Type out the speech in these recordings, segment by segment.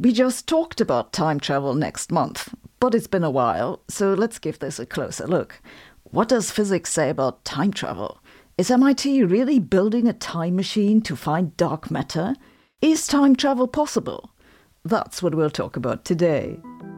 We just talked about time travel next month, but it's been a while, so let's give this a closer look. What does physics say about time travel? Is MIT really building a time machine to find dark matter? Is time travel possible? That's what we'll talk about today.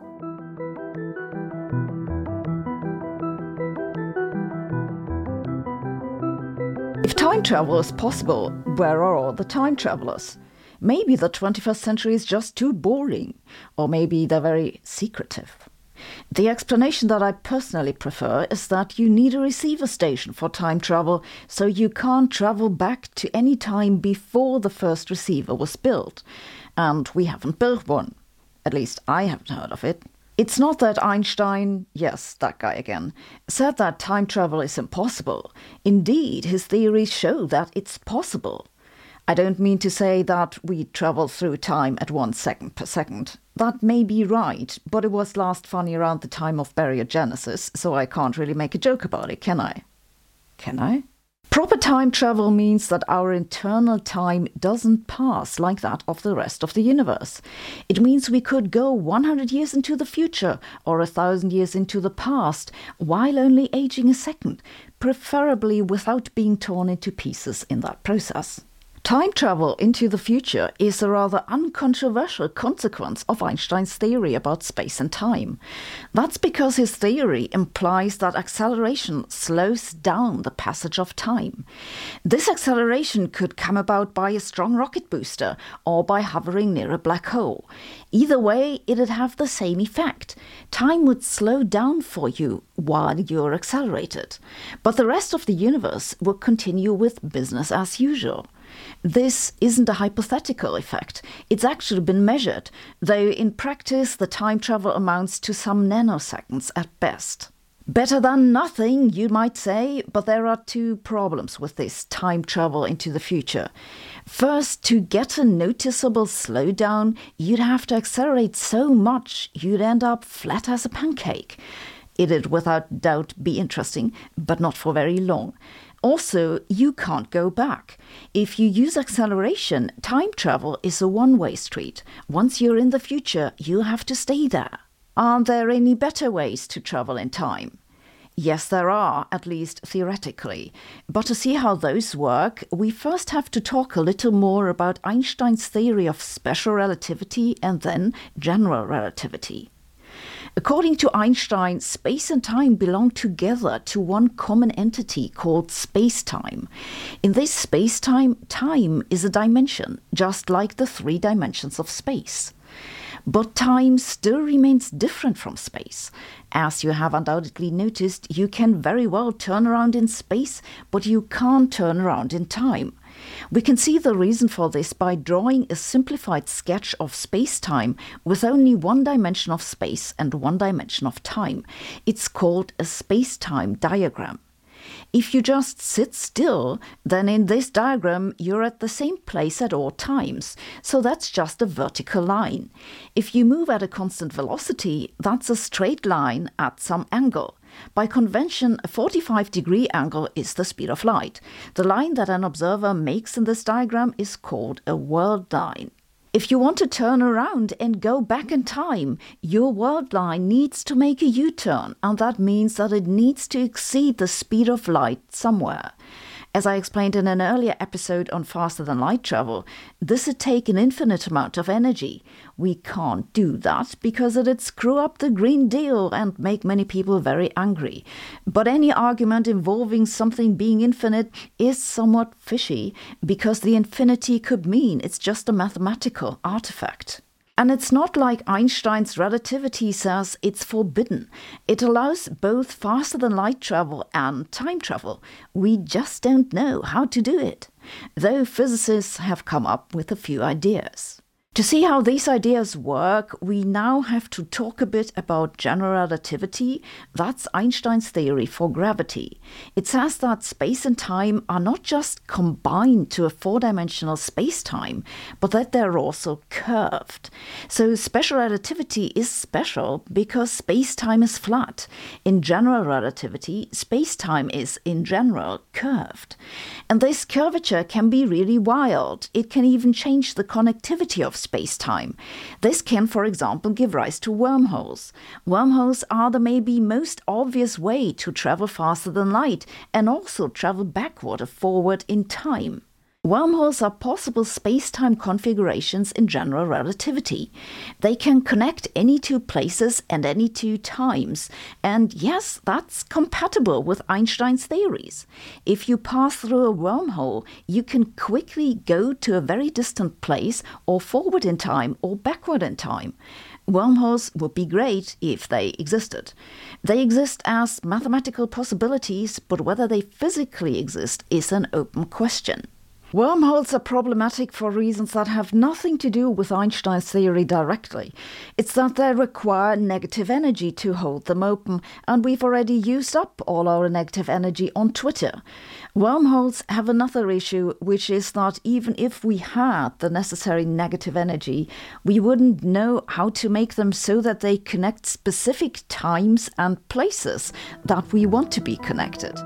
If time travel is possible, where are all the time travelers? Maybe the 21st century is just too boring, or maybe they're very secretive. The explanation that I personally prefer is that you need a receiver station for time travel, so you can't travel back to any time before the first receiver was built. And we haven't built one. At least I haven't heard of it. It's not that Einstein, yes, that guy again, said that time travel is impossible. Indeed, his theories show that it's possible. I don't mean to say that we travel through time at 1 second per second. That may be right, but it was last funny around the time of baryogenesis, so I can't really make a joke about it, can I? Can I? Proper time travel means that our internal time doesn't pass like that of the rest of the universe. It means we could go 100 years into the future or 1,000 years into the past while only aging a second, preferably without being torn into pieces in that process. Time travel into the future is a rather uncontroversial consequence of Einstein's theory about space and time. That's because his theory implies that acceleration slows down the passage of time. This acceleration could come about by a strong rocket booster or by hovering near a black hole. Either way, it'd have the same effect. Time would slow down for you while you're accelerated. But the rest of the universe would continue with business as usual. This isn't a hypothetical effect. It's actually been measured, though in practice the time travel amounts to some nanoseconds at best. Better than nothing, you might say, but there are two problems with this time travel into the future. First, to get a noticeable slowdown, you'd have to accelerate so much you'd end up flat as a pancake. It'd without doubt be interesting, but not for very long. Also, you can't go back. If you use acceleration, time travel is a one-way street. Once you're in the future, you have to stay there. Aren't there any better ways to travel in time? Yes, there are, at least theoretically. But to see how those work, we first have to talk a little more about Einstein's theory of special relativity and then general relativity. According to Einstein, space and time belong together to one common entity called space-time. In this space-time, time is a dimension, just like the 3 dimensions of space. But time still remains different from space. As you have undoubtedly noticed, you can very well turn around in space, but you can't turn around in time. We can see the reason for this by drawing a simplified sketch of space-time with only 1 dimension of space and 1 dimension of time. It's called a space-time diagram. If you just sit still, then in this diagram you're at the same place at all times, so that's just a vertical line. If you move at a constant velocity, that's a straight line at some angle. By convention, a 45-degree angle is the speed of light. The line that an observer makes in this diagram is called a world line. If you want to turn around and go back in time, your world line needs to make a U-turn, and that means that it needs to exceed the speed of light somewhere. As I explained in an earlier episode on faster-than-light travel, this would take an infinite amount of energy. We can't do that because it'd screw up the Green Deal and make many people very angry. But any argument involving something being infinite is somewhat fishy because the infinity could mean it's just a mathematical artifact. And it's not like Einstein's relativity says it's forbidden. It allows both faster-than-light travel and time travel. We just don't know how to do it, though physicists have come up with a few ideas. To see how these ideas work, we now have to talk a bit about general relativity. That's Einstein's theory for gravity. It says that space and time are not just combined to a 4-dimensional space-time, but that they're also curved. So special relativity is special because space-time is flat. In general relativity, space-time is, in general, curved. And this curvature can be really wild. It can even change the connectivity of space-time. This can, for example, give rise to wormholes. Wormholes are the maybe most obvious way to travel faster than light and also travel backward or forward in time. Wormholes are possible space-time configurations in general relativity. They can connect any two places and any two times. And yes, that's compatible with Einstein's theories. If you pass through a wormhole, you can quickly go to a very distant place or forward in time or backward in time. Wormholes would be great if they existed. They exist as mathematical possibilities, but whether they physically exist is an open question. Wormholes are problematic for reasons that have nothing to do with Einstein's theory directly. It's that they require negative energy to hold them open, and we've already used up all our negative energy on Twitter. Wormholes have another issue, which is that even if we had the necessary negative energy, we wouldn't know how to make them so that they connect specific times and places that we want to be connected.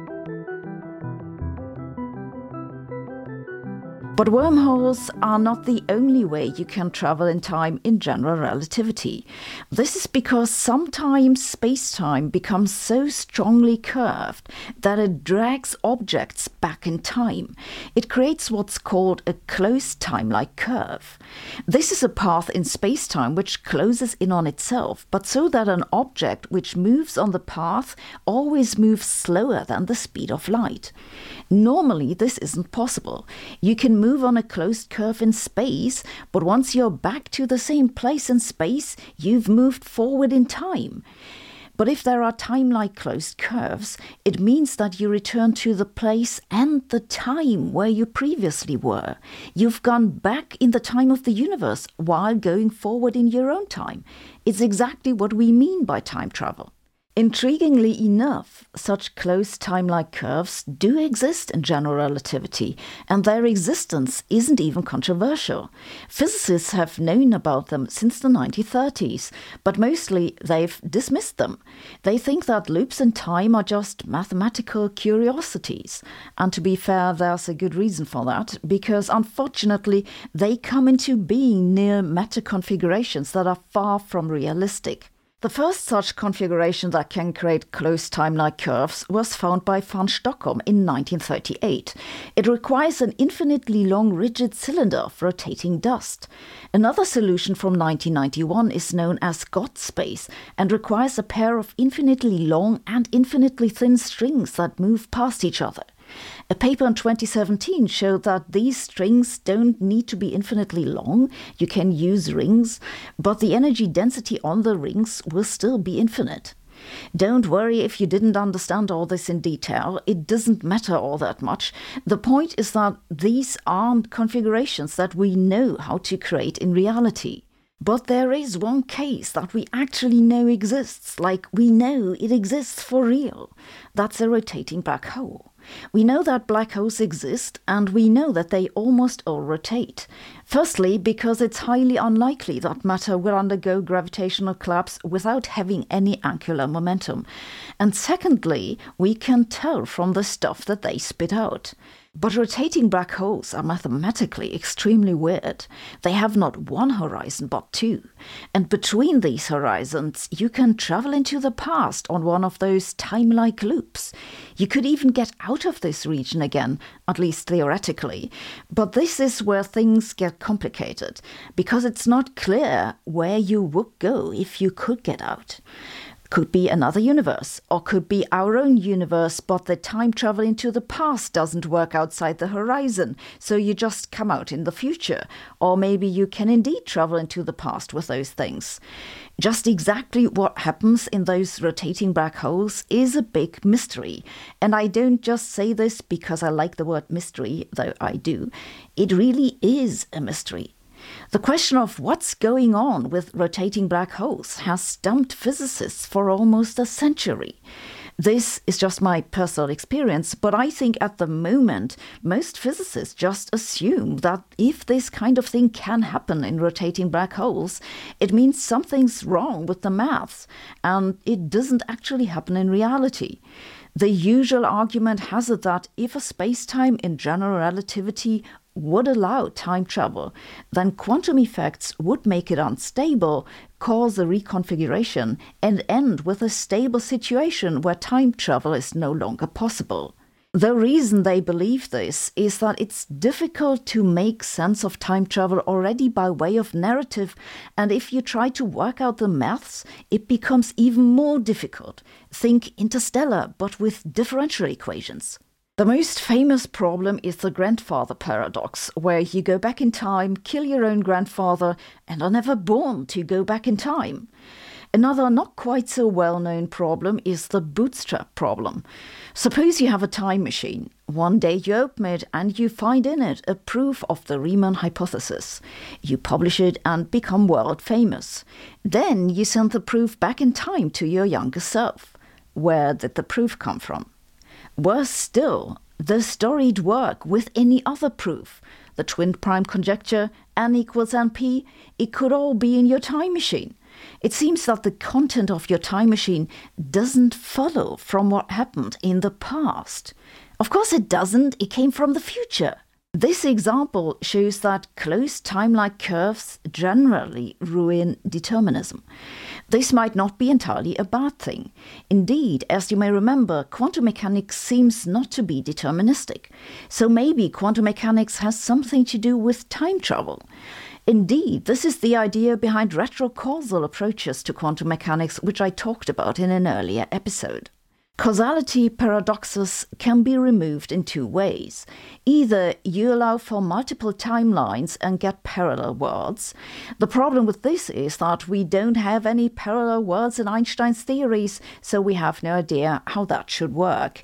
But wormholes are not the only way you can travel in time in general relativity. This is because sometimes space-time becomes so strongly curved that it drags objects back in time. It creates what's called a closed time-like curve. This is a path in space-time which closes in on itself, but so that an object which moves on the path always moves slower than the speed of light. Normally, this isn't possible. You can move on a closed curve in space, but once you're back to the same place in space, you've moved forward in time. But if there are time-like closed curves, it means that you return to the place and the time where you previously were. You've gone back in the time of the universe while going forward in your own time. It's exactly what we mean by time travel. Intriguingly enough, such closed time-like curves do exist in general relativity, and their existence isn't even controversial. Physicists have known about them since the 1930s, but mostly they've dismissed them. They think that loops in time are just mathematical curiosities. And to be fair, there's a good reason for that, because unfortunately they come into being near matter configurations that are far from realistic. The first such configuration that can create closed time-like curves was found by van Stockholm in 1938. It requires an infinitely long rigid cylinder of rotating dust. Another solution from 1991 is known as God space and requires a pair of infinitely long and infinitely thin strings that move past each other. A paper in 2017 showed that these strings don't need to be infinitely long. You can use rings, but the energy density on the rings will still be infinite. Don't worry if you didn't understand all this in detail. It doesn't matter all that much. The point is that these aren't configurations that we know how to create in reality. But there is one case that we actually know exists, like we know it exists for real. That's a rotating black hole. We know that black holes exist, and we know that they almost all rotate. Firstly, because it's highly unlikely that matter will undergo gravitational collapse without having any angular momentum. And secondly, we can tell from the stuff that they spit out. But rotating black holes are mathematically extremely weird. They have not one horizon but two. And between these horizons, you can travel into the past on one of those time-like loops. You could even get out of this region again, at least theoretically. But this is where things get complicated, because it's not clear where you would go if you could get out. Could be another universe, or could be our own universe, but the time travel into the past doesn't work outside the horizon, so you just come out in the future. Or maybe you can indeed travel into the past with those things. Just exactly what happens in those rotating black holes is a big mystery. And I don't just say this because I like the word mystery, though I do. It really is a mystery. The question of what's going on with rotating black holes has stumped physicists for almost a century. This is just my personal experience, but I think at the moment, most physicists just assume that if this kind of thing can happen in rotating black holes, it means something's wrong with the maths, and it doesn't actually happen in reality. The usual argument has it that if a space-time in general relativity would allow time travel, then quantum effects would make it unstable, cause a reconfiguration, and end with a stable situation where time travel is no longer possible. The reason they believe this is that it's difficult to make sense of time travel already by way of narrative, and if you try to work out the maths, it becomes even more difficult. Think Interstellar, but with differential equations. The most famous problem is the grandfather paradox, where you go back in time, kill your own grandfather, and are never born to go back in time. Another not quite so well-known problem is the bootstrap problem. Suppose you have a time machine. One day you open it and you find in it a proof of the Riemann hypothesis. You publish it and become world famous. Then you send the proof back in time to your younger self. Where did the proof come from? Worse still, the storied work with any other proof, the twin prime conjecture, n equals np, it could all be in your time machine. It seems that the content of your time machine doesn't follow from what happened in the past. Of course it doesn't, it came from the future. This example shows that closed time-like curves generally ruin determinism. This might not be entirely a bad thing. Indeed, as you may remember, quantum mechanics seems not to be deterministic. So maybe quantum mechanics has something to do with time travel. Indeed, this is the idea behind retrocausal approaches to quantum mechanics, which I talked about in an earlier episode. Causality paradoxes can be removed in two ways. Either you allow for multiple timelines and get parallel worlds. The problem with this is that we don't have any parallel worlds in Einstein's theories, so we have no idea how that should work.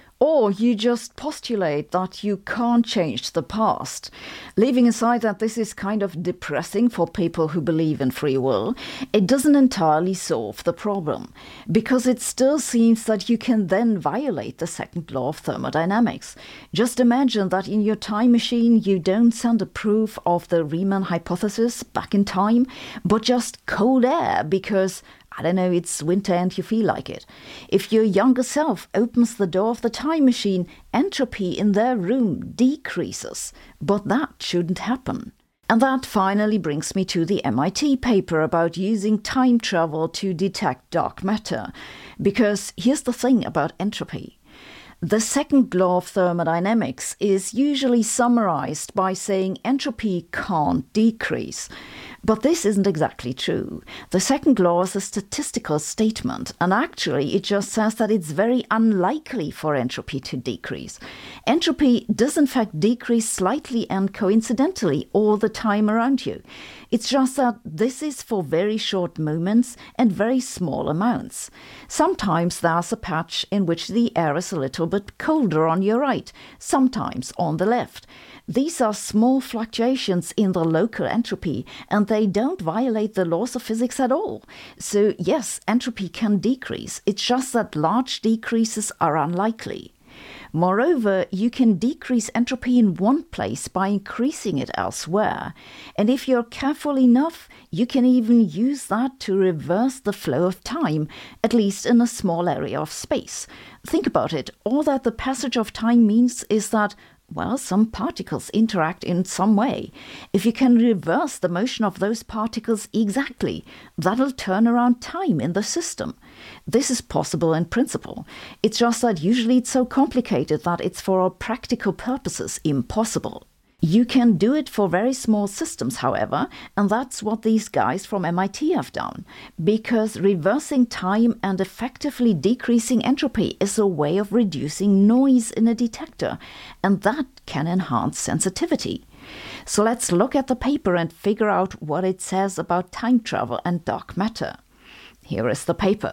Or you just postulate that you can't change the past. Leaving aside that this is kind of depressing for people who believe in free will, it doesn't entirely solve the problem, because it still seems that you can then violate the second law of thermodynamics. Just imagine that in your time machine you don't send a proof of the Riemann hypothesis back in time, but just cold air because I don't know, it's winter and you feel like it. If your younger self opens the door of the time machine, entropy in their room decreases. But that shouldn't happen. And that finally brings me to the MIT paper about using time travel to detect dark matter. Because here's the thing about entropy. The second law of thermodynamics is usually summarized by saying entropy can't decrease. But this isn't exactly true. The second law is a statistical statement, and actually it just says that it's very unlikely for entropy to decrease. Entropy does in fact decrease slightly and coincidentally all the time around you. It's just that this is for very short moments and very small amounts. Sometimes there's a patch in which the air is a little bit colder on your right, sometimes on the left. These are small fluctuations in the local entropy, and they don't violate the laws of physics at all. So yes, entropy can decrease. It's just that large decreases are unlikely. Moreover, you can decrease entropy in one place by increasing it elsewhere. And if you're careful enough, you can even use that to reverse the flow of time, at least in a small area of space. Think about it. All that the passage of time means is that well, some particles interact in some way. If you can reverse the motion of those particles exactly, that'll turn around time in the system. This is possible in principle. It's just that usually it's so complicated that it's for all practical purposes impossible. You can do it for very small systems, however, and that's what these guys from MIT have done, because reversing time and effectively decreasing entropy is a way of reducing noise in a detector, and that can enhance sensitivity. So let's look at the paper and figure out what it says about time travel and dark matter. Here is the paper.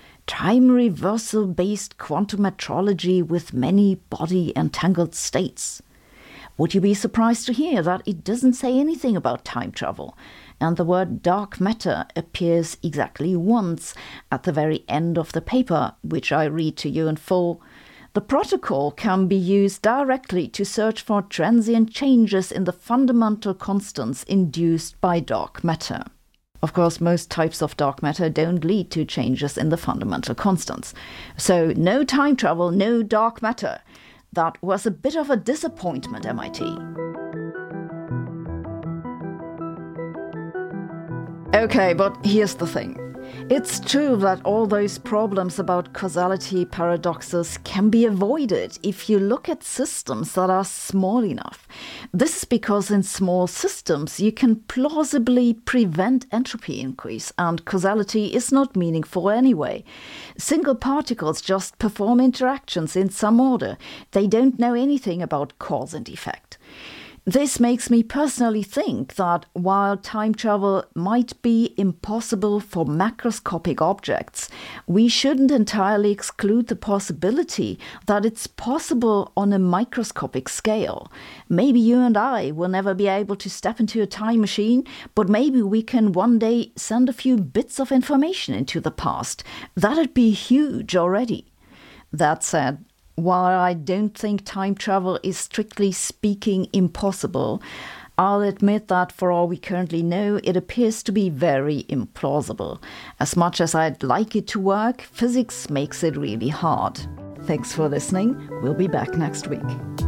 Time reversal-based quantum metrology with many body-entangled states. Would you be surprised to hear that it doesn't say anything about time travel? And the word dark matter appears exactly once at the very end of the paper, which I read to you in full. The protocol can be used directly to search for transient changes in the fundamental constants induced by dark matter. Of course, most types of dark matter don't lead to changes in the fundamental constants. So no time travel, no dark matter. That was a bit of a disappointment, MIT. Okay, but here's the thing. It's true that all those problems about causality paradoxes can be avoided if you look at systems that are small enough. This is because in small systems you can plausibly prevent entropy increase, and causality is not meaningful anyway. Single particles just perform interactions in some order. They don't know anything about cause and effect. This makes me personally think that while time travel might be impossible for macroscopic objects, we shouldn't entirely exclude the possibility that it's possible on a microscopic scale. Maybe you and I will never be able to step into a time machine, but maybe we can one day send a few bits of information into the past. That'd be huge already. That said, while I don't think time travel is strictly speaking impossible, I'll admit that for all we currently know, it appears to be very implausible. As much as I'd like it to work, physics makes it really hard. Thanks for listening. We'll be back next week.